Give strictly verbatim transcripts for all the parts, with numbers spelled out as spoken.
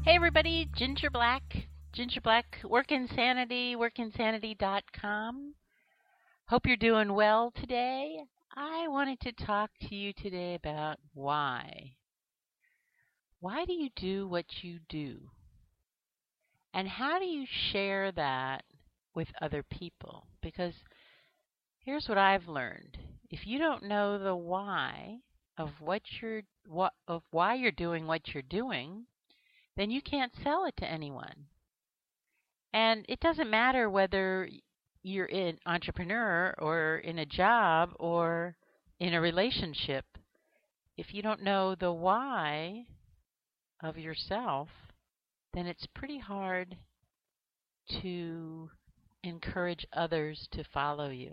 Hey everybody, Ginger Black. Ginger Black, Work Insanity, work insanity dot com. Hope you're doing well today. I wanted to talk to you today about why. Why do you do what you do? And how do you share that with other people? Because here's what I've learned. If you don't know the why of what you're what of why you're doing what you're doing, then you can't sell it to anyone. And it doesn't matter whether you're an entrepreneur or in a job or in a relationship. If you don't know the why of yourself, then it's pretty hard to encourage others to follow you.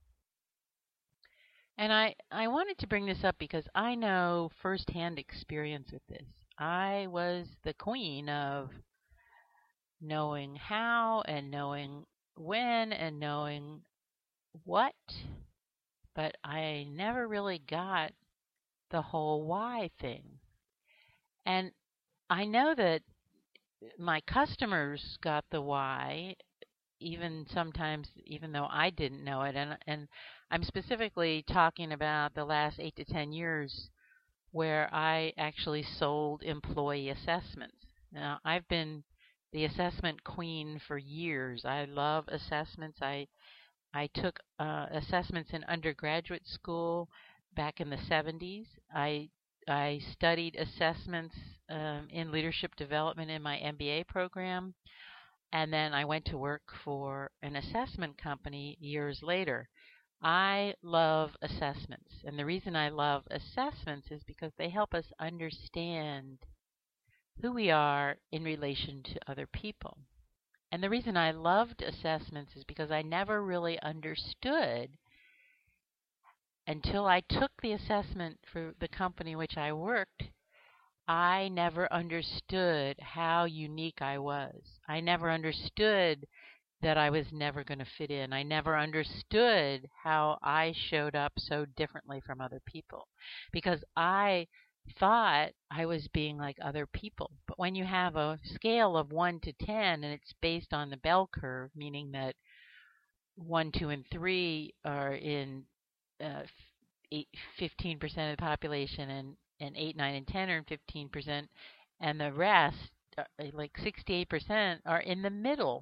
And I, I wanted to bring this up because I know firsthand experience with this. I was the queen of knowing how and knowing when and knowing what, but I never really got the whole why thing. And I know that my customers got the why, even sometimes, even though I didn't know it. And, and I'm specifically talking about the last eight to ten years where I actually sold employee assessments. Now, I've been the assessment queen for years. I love assessments. I I took uh, assessments in undergraduate school back in the seventies. I I studied assessments um, in leadership development in my M B A program, and then I went to work for an assessment company years later. I love assessments, and the reason I love assessments is because they help us understand who we are in relation to other people. And the reason I loved assessments is because I never really understood until I took the assessment for the company which I worked. I never understood how unique I was. I never understood that I was never going to fit in. I never understood how I showed up so differently from other people because I thought I was being like other people. But when you have a scale of one to ten and it's based on the bell curve, meaning that one, two, and three are in uh, eight, fifteen percent of the population, and, and eight, nine, and ten are in fifteen percent, and the rest, are, like sixty-eight percent, are in the middle.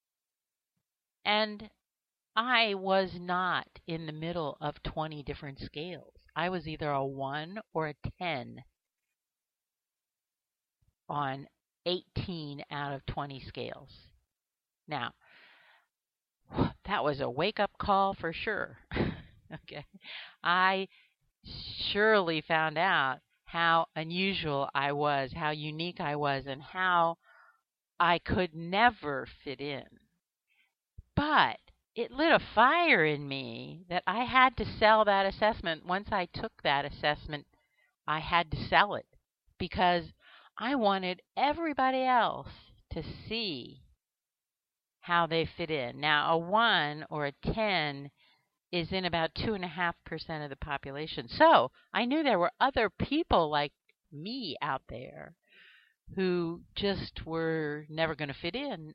And I was not in the middle of twenty different scales. I was either a one or a ten on eighteen out of twenty scales. Now, that was a wake-up call for sure. Okay, I surely found out how unusual I was, how unique I was, and how I could never fit in. But it lit a fire in me that I had to sell that assessment. Once I took that assessment, I had to sell it because I wanted everybody else to see how they fit in. Now, a one or a ten is in about two point five percent of the population. So I knew there were other people like me out there who just were never going to fit in.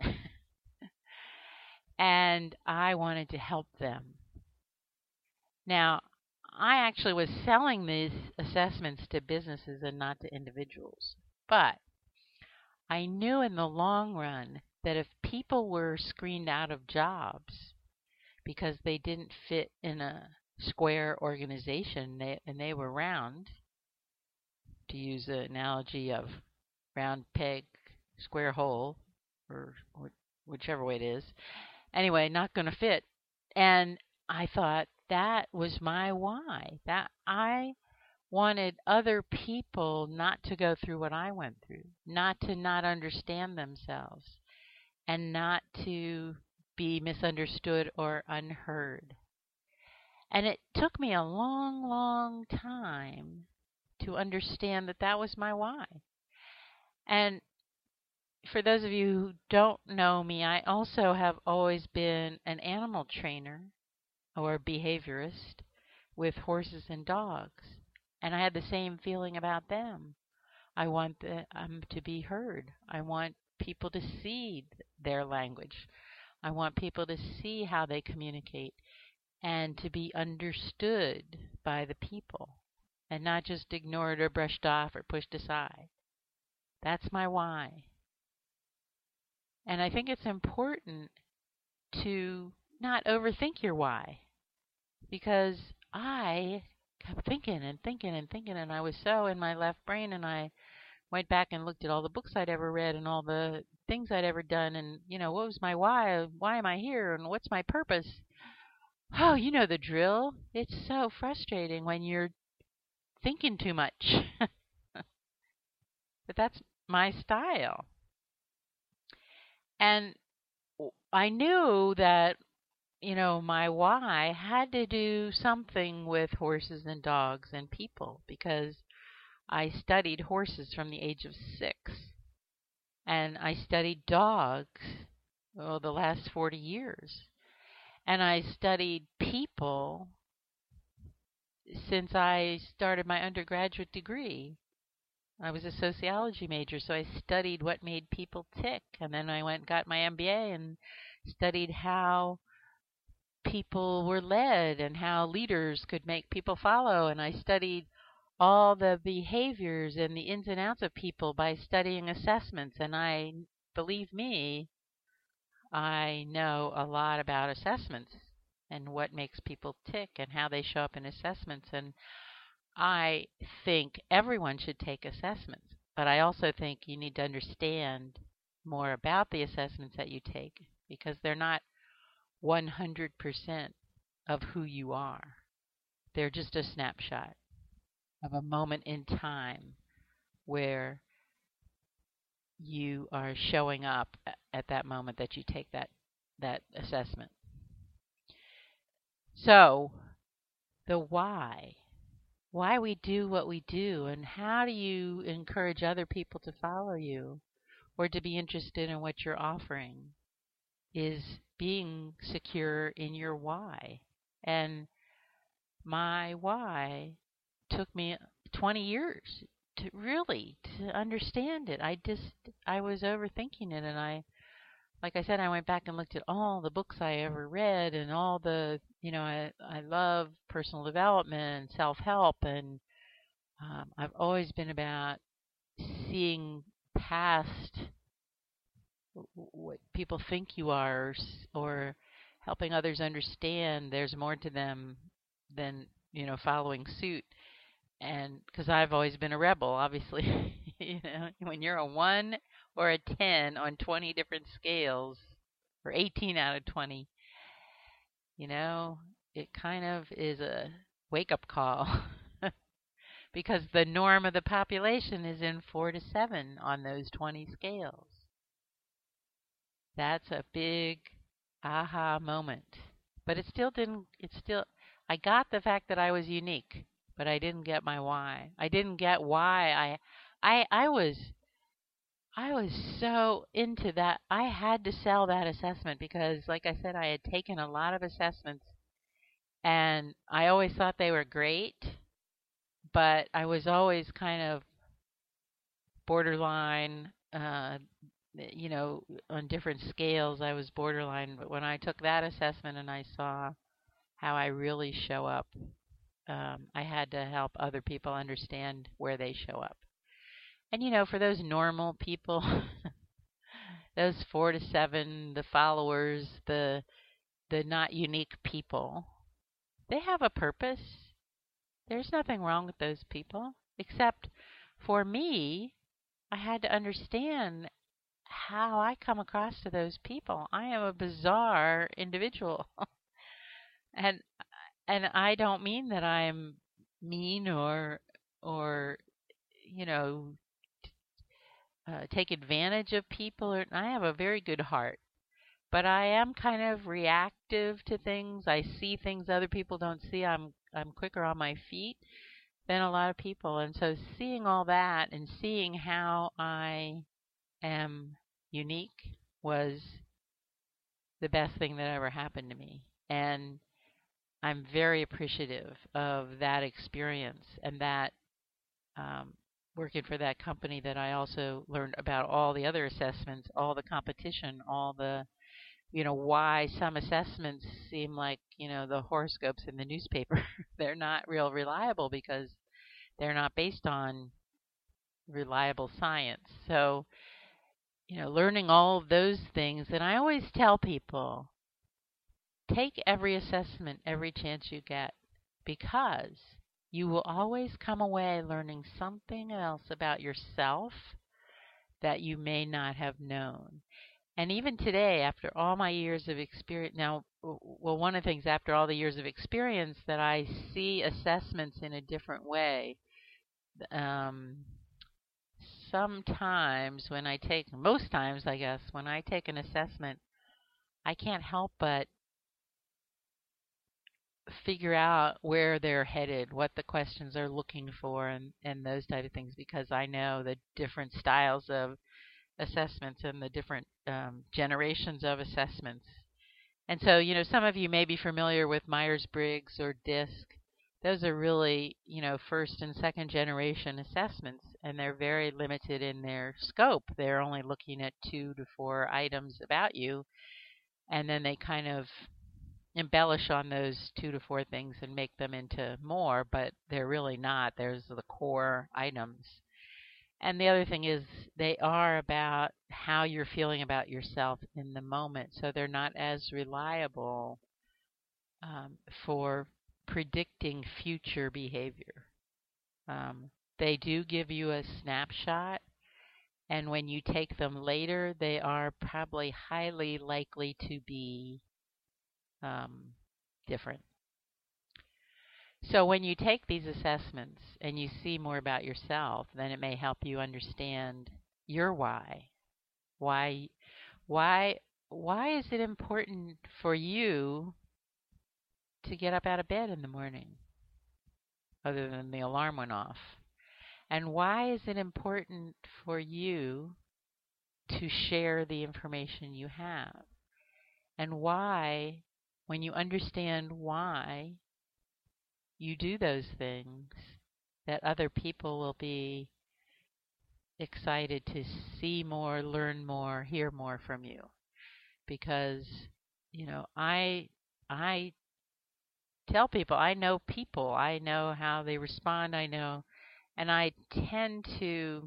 And I wanted to help them. Now, I actually was selling these assessments to businesses and not to individuals. But I knew in the long run that if people were screened out of jobs because they didn't fit in a square organization they, and they were round, to use the analogy of round peg, square hole, or, or whichever way it is, anyway, not going to fit. And I thought that was my why, that I wanted other people not to go through what I went through, not to not understand themselves, and not to be misunderstood or unheard. And it took me a long, long time to understand that that was my why. And for those of you who don't know me, I also have always been an animal trainer or behaviorist with horses and dogs. And I had the same feeling about them. I want the, um, to be heard. I want people to see their language. I want people to see how they communicate and to be understood by the people and not just ignored or brushed off or pushed aside. That's my why. And I think it's important to not overthink your why, because I kept thinking and thinking and thinking, and I was so in my left brain, and I went back and looked at all the books I'd ever read and all the things I'd ever done, and, you know, what was my why? Why am I here? And what's my purpose? Oh, you know the drill. It's so frustrating when you're thinking too much. But that's my style. And I knew that, you know, my why had to do something with horses and dogs and people, because I studied horses from the age of six. And I studied dogs, well, the last forty years. And I studied people since I started my undergraduate degree. I was a sociology major, so I studied what made people tick. And then I went and got my M B A and studied how people were led and how leaders could make people follow. And I studied all the behaviors and the ins and outs of people by studying assessments. And I, believe me, I know a lot about assessments and what makes people tick and how they show up in assessments. And I think everyone should take assessments, but I also think you need to understand more about the assessments that you take, because they're not one hundred percent of who you are. They're just a snapshot of a moment in time where you are showing up at that moment that you take that that assessment. So, the why. Why we do what we do, and how do you encourage other people to follow you or to be interested in what you're offering, is being secure in your why. And my why took me twenty years to really to understand it. I just I was overthinking it, and I like I said, I went back and looked at all the books I ever read and all the, you know, I I love personal development and self-help, and um, I've always been about seeing past what people think you are, or, or helping others understand there's more to them than, you know, following suit. And because I've always been a rebel, obviously, you know, when you're a one or a ten on twenty different scales, or eighteen out of twenty, you know, it kind of is a wake-up call. Because the norm of the population is in four to seven on those twenty scales. That's a big aha moment. But it still didn't, it still, I got the fact that I was unique, but I didn't get my why. I didn't get why I, I, I was, I was so into that. I had to sell that assessment because, like I said, I had taken a lot of assessments, and I always thought they were great, but I was always kind of borderline, uh, you know, on different scales. I was borderline. But when I took that assessment and I saw how I really show up, um, I had to help other people understand where they show up. And, you know, for those normal people, those four to seven, the followers, the the not unique people, they have a purpose. There's nothing wrong with those people, except for me, I had to understand how I come across to those people. I am a bizarre individual. and and I don't mean that I'm mean or or you know uh, take advantage of people. Or, I have a very good heart, but I am kind of reactive to things. I see things other people don't see. I'm I'm quicker on my feet than a lot of people, and so seeing all that and seeing how I am unique was the best thing that ever happened to me. And I'm very appreciative of that experience and that um, working for that company that I also learned about all the other assessments, all the competition, all the, you know, why some assessments seem like, you know, the horoscopes in the newspaper. They're not real reliable because they're not based on reliable science. So, you know, learning all of those things, and I always tell people, take every assessment every chance you get, because you will always come away learning something else about yourself that you may not have known. And even today, after all my years of experience, now, well, one of the things after all the years of experience that I see assessments in a different way. Um, sometimes when I take, most times, I guess, when I take an assessment, I can't help but figure out where they're headed, what the questions are looking for, and, and those type of things, because I know the different styles of assessments and the different um, generations of assessments. And so, you know, some of you may be familiar with Myers-Briggs or DISC. Those are really, you know, first and second generation assessments, and they're very limited in their scope. They're only looking at two to four items about you, and then they kind of embellish on those two to four things and make them into more, but they're really not. There's the core items. And the other thing is they are about how you're feeling about yourself in the moment, so they're not as reliable um, for predicting future behavior. Um, they do give you a snapshot, and when you take them later, they are probably highly likely to be um, different. So when you take these assessments and you see more about yourself, then it may help you understand your why. Why, why, why is it important for you to get up out of bed in the morning, other than the alarm went off? And why is it important for you to share the information you have? And why, when you understand why you do those things, that other people will be excited to see more, learn more, hear more from you. Because, you know, I I tell people, I know people, I know how they respond, I know, and I tend to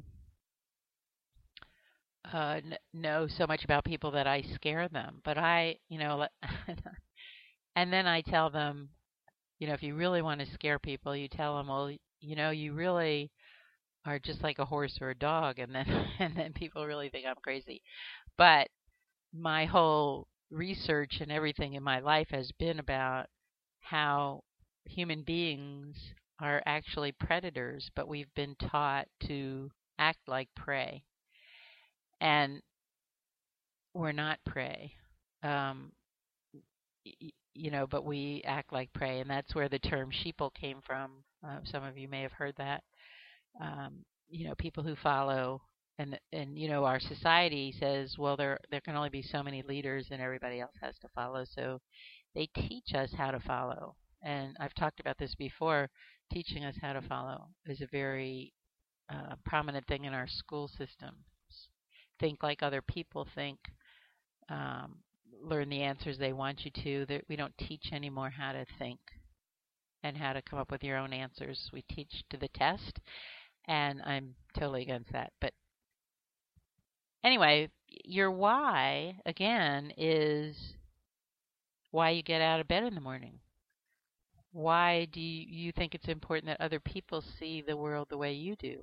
uh, n- know so much about people that I scare them. But I, you know, and then I tell them, you know, if you really want to scare people, you tell them, well, you know, you really are just like a horse or a dog, and then and then people really think I'm crazy. But my whole research and everything in my life has been about how human beings are actually predators, but we've been taught to act like prey, and we're not prey. Um, y- you know, but we act like prey, and that's where the term sheeple came from. Uh, some of you may have heard that. Um, you know, people who follow, and and you know, our society says, well, there there can only be so many leaders, and everybody else has to follow. So they teach us how to follow, and I've talked about this before. Teaching us how to follow is a very uh, prominent thing in our school systems. Think like other people think. Um, learn the answers they want you to. That we don't teach anymore how to think and how to come up with your own answers. We teach to the test, and I'm totally against that. But anyway, your why, again, is why you get out of bed in the morning. Why do you think it's important that other people see the world the way you do?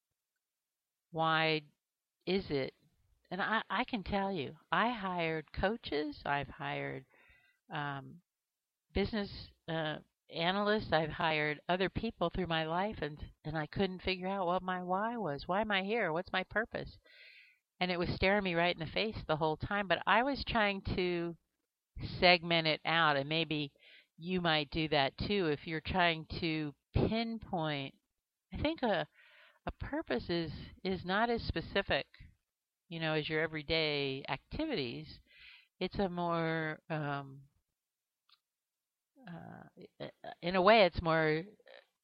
Why is it? And I, I can tell you, I hired coaches, I've hired um, business uh, analysts, I've hired other people through my life, and, and I couldn't figure out what my why was. Why am I here? What's my purpose? And it was staring me right in the face the whole time. But I was trying to segment it out, and maybe you might do that too if you're trying to pinpoint. I think a a purpose is is not as specific, you know, as your everyday activities. It's a more um, uh, in a way, it's more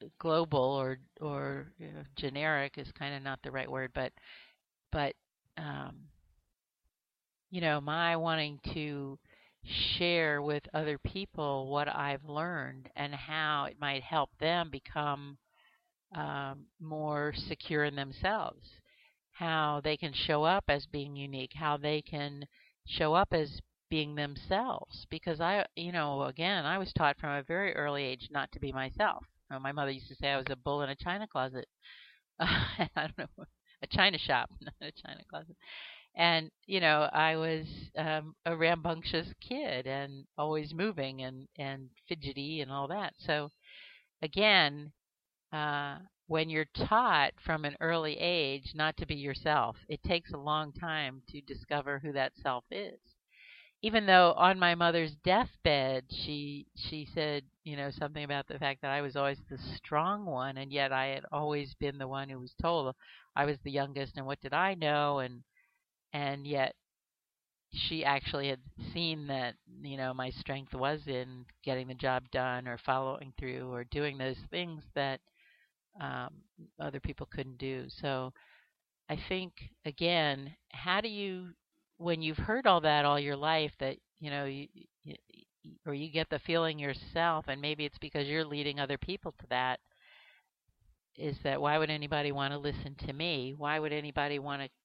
global or or you know, generic is kind of not the right word, but but um, you know, my wanting to share with other people what I've learned and how it might help them become um, more secure in themselves, how they can show up as being unique, how they can show up as being themselves. Because I, you know, again, I was taught from a very early age not to be myself. Uh, my mother used to say I was a bull in a china closet. I don't know, a china shop, not a china closet. And you know, I was um, a rambunctious kid and always moving and and fidgety and all that. So again, uh, when you're taught from an early age not to be yourself, it takes a long time to discover who that self is. Even though on my mother's deathbed, she she said, you know, something about the fact that I was always the strong one, and yet I had always been the one who was told I was the youngest, and what did I know, and and yet she actually had seen that, you know, my strength was in getting the job done or following through or doing those things that um, other people couldn't do. So I think, again, how do you, when you've heard all that all your life, that, you know, you, you, or you get the feeling yourself, and maybe it's because you're leading other people to that, is that why would anybody want to listen to me? Why would anybody want to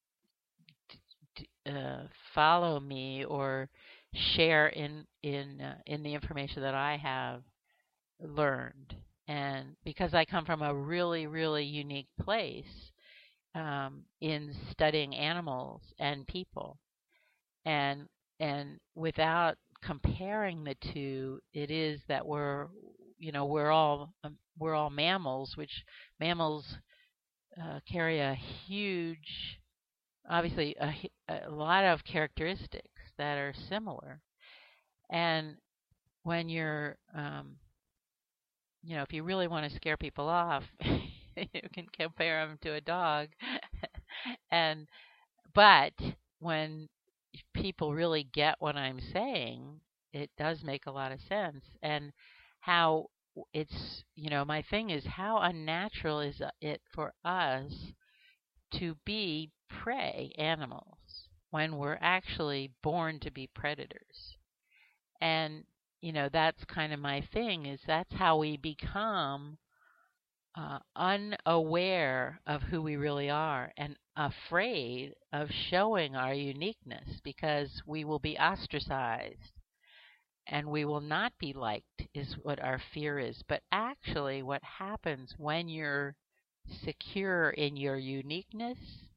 uh, follow me or share in in uh, in the information that I have learned? And because I come from a really really unique place um, in studying animals and people, and and without comparing the two, it is that we're you know we're all um, we're all mammals, which mammals uh, carry a huge obviously a, a lot of characteristics that are similar. And when you're, um, you know, if you really want to scare people off, you can compare them to a dog. and but when people really get what I'm saying, it does make a lot of sense. And how it's, you know, my thing is how unnatural is it for us to be prey animals when we're actually born to be predators. And, you know, that's kind of my thing, is that's how we become uh, unaware of who we really are and afraid of showing our uniqueness because we will be ostracized and we will not be liked, is what our fear is. But actually what happens when you're secure in your uniqueness,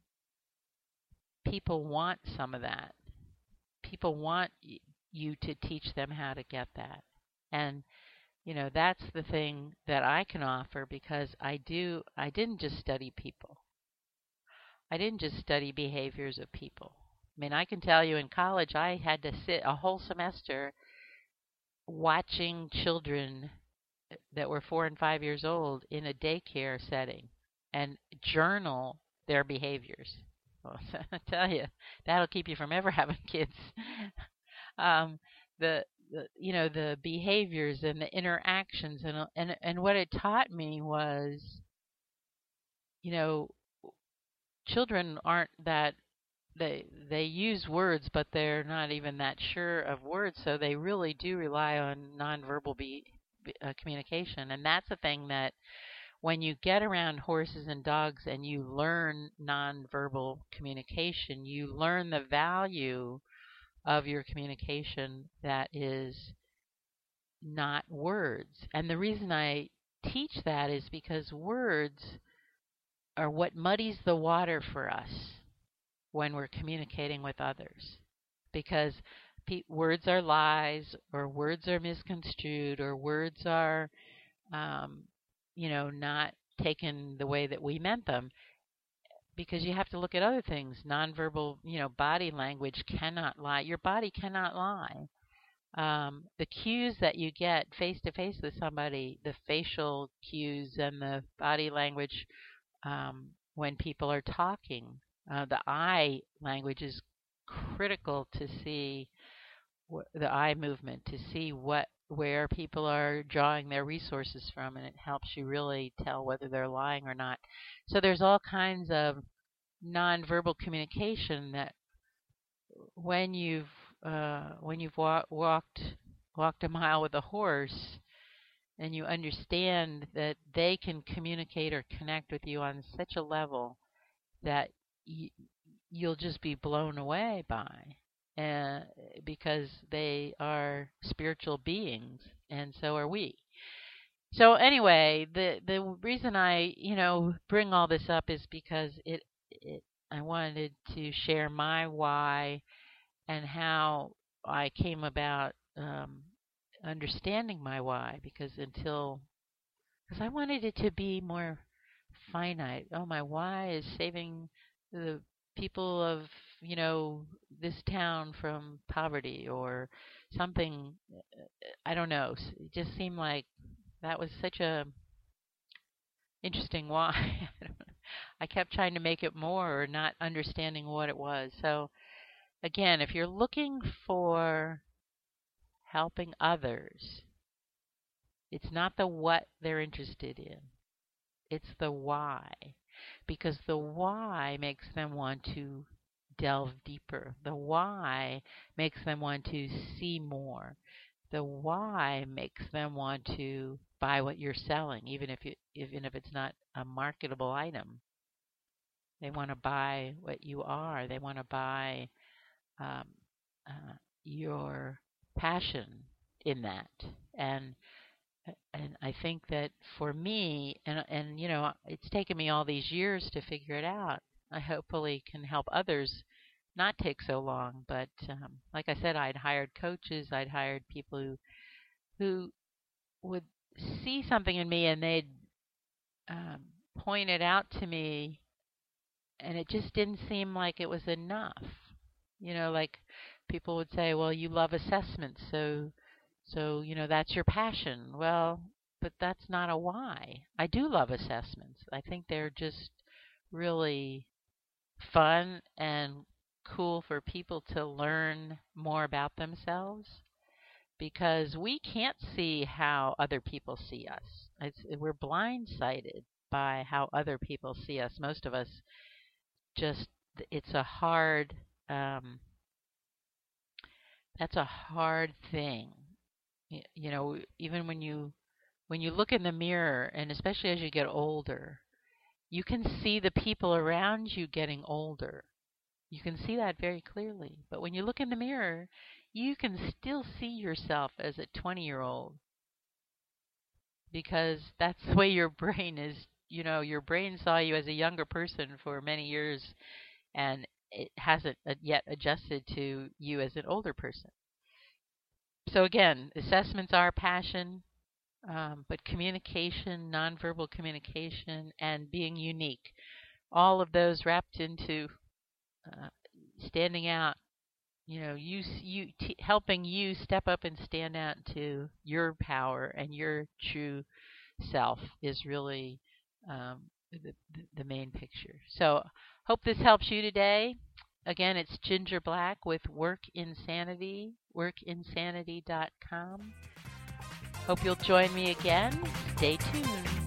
people want some of that. People want you to teach them how to get that. And you know, that's the thing that I can offer, because I do I didn't just study people. I didn't just study behaviors of people. I mean, I can tell you in college I had to sit a whole semester watching children that were four and five years old in a daycare setting and journal their behaviors. Well, I tell you, that'll keep you from ever having kids. um, the, the you know the behaviors and the interactions, and and and what it taught me was, you know, children aren't that they they use words, but they're not even that sure of words, so they really do rely on nonverbal be, uh, communication, and that's a thing that when you get around horses and dogs and you learn nonverbal communication, you learn the value of your communication that is not words. And the reason I teach that is because words are what muddies the water for us when we're communicating with others. Because pe- words are lies, or words are misconstrued, or words are um, you know, not taken the way that we meant them, because you have to look at other things. Nonverbal, you know, body language cannot lie. Your body cannot lie. Um, the cues that you get face to face with somebody, the facial cues and the body language um, when people are talking, uh, the eye language is critical to see wh- the eye movement, to see what where people are drawing their resources from, and it helps you really tell whether they're lying or not. So there's all kinds of nonverbal communication that when you've uh, when you've wa- walked walked a mile with a horse, and you understand that they can communicate or connect with you on such a level that y- you'll just be blown away by, uh, because they are spiritual beings, and so are we. So anyway, the the reason I you know bring all this up is because it it I wanted to share my why and how I came about um, understanding my why, because until because I wanted it to be more finite. Oh, my why is saving the people of, you know, this town from poverty or something. I don't know. It just seemed like that was such a interesting why. I kept trying to make it more or not understanding what it was. So again, if you're looking for helping others, it's not the what they're interested in. It's the why, because the why makes them want to delve deeper. The why makes them want to see more. The why makes them want to buy what you're selling, even if you, even if it's not a marketable item. They want to buy what you are. They want to buy um, uh, your passion in that. And And I think that for me, and and you know, it's taken me all these years to figure it out. I hopefully can help others not take so long. But um, like I said, I'd hired coaches, I'd hired people who who would see something in me, and they'd um, point it out to me, and it just didn't seem like it was enough. You know, like people would say, "Well, you love assessments, so." So, you know, that's your passion. Well, but that's not a why. I do love assessments. I think they're just really fun and cool for people to learn more about themselves, because we can't see how other people see us. It's, we're blindsided by how other people see us. Most of us just, it's a hard, um, that's a hard thing. You know, even when you when you look in the mirror, and especially as you get older, you can see the people around you getting older. You can see that very clearly. But when you look in the mirror, you can still see yourself as a twenty-year-old, because that's the way your brain is. You know, your brain saw you as a younger person for many years, and it hasn't yet adjusted to you as an older person. So again, assessments are passion, um, but communication, nonverbal communication, and being unique, all of those wrapped into uh, standing out. You know, you you t- helping you step up and stand out to your power and your true self is really um, the, the main picture. So, hope this helps you today. Again, it's Ginger Black with Work Insanity, work insanity dot com. Hope you'll join me again. Stay tuned.